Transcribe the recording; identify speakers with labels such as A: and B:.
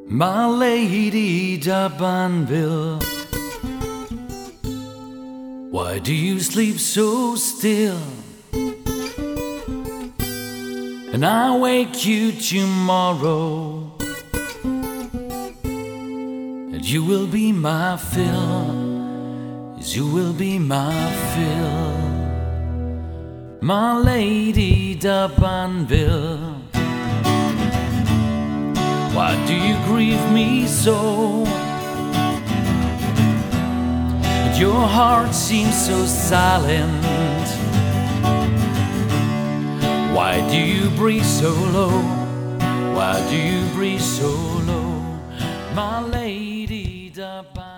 A: My lady D'Urbanville, why do you sleep so still? And I wake you tomorrow, and you will be my fill, as you will be my fill. My lady D'Urbanville, why do you grieve me so? And your heart seems so silent. Why do you breathe so low? Why do you breathe so low? My lady D'Urbanville.